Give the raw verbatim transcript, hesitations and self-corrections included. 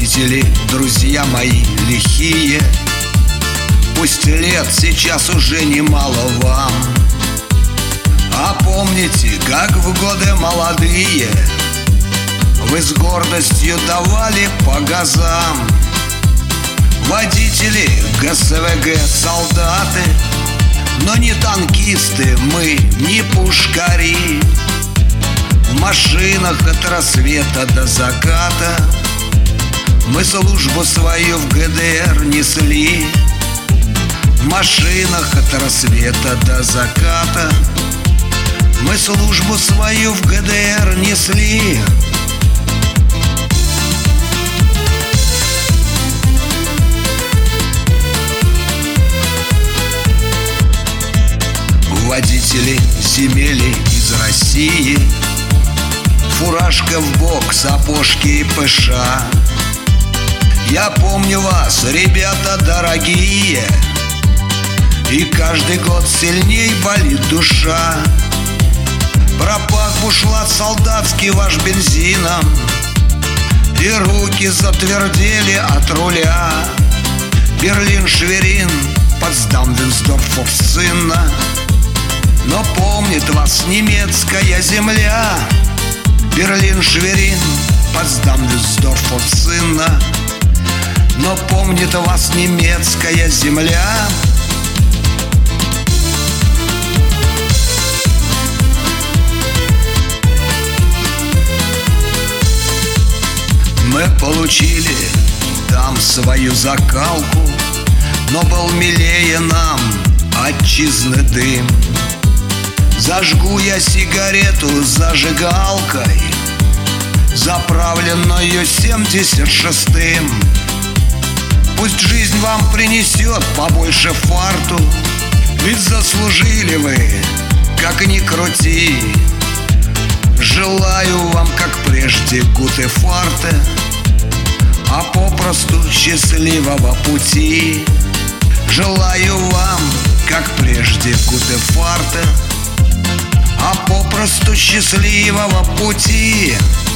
Водители, друзья мои лихие, пусть лет сейчас уже немало вам, а помните, как в годы молодые вы с гордостью давали по газам. Водители, ГСВГ, солдаты, но не танкисты мы, не пушкари. В машинах от рассвета до заката мы службу свою в ГДР несли. В машинах от рассвета до заката мы службу свою в ГДР несли. Водители земели из России, фуражка в бок, сапожки и ПШ. Я помню вас, ребята дорогие, и каждый год сильней болит душа. Пропах ушла солдатский ваш бензином, и руки затвердели от руля. Берлин, Шверин, Потсдам, Вюнсдорф, Овсцинна, но помнит вас немецкая земля. Берлин, Шверин, Потсдам, Вюнсдорф, Овсцинна, но помнит вас немецкая земля. Мы получили там свою закалку, но был милее нам отчизны дым. Зажгу я сигарету зажигалкой, заправленную семьдесят шестым. Пусть жизнь вам принесет побольше фарту, ведь заслужили вы, как ни крути. Желаю вам, как прежде, гуте фарте, а попросту счастливого пути. Желаю вам, как прежде, гуте фарте, а попросту счастливого пути.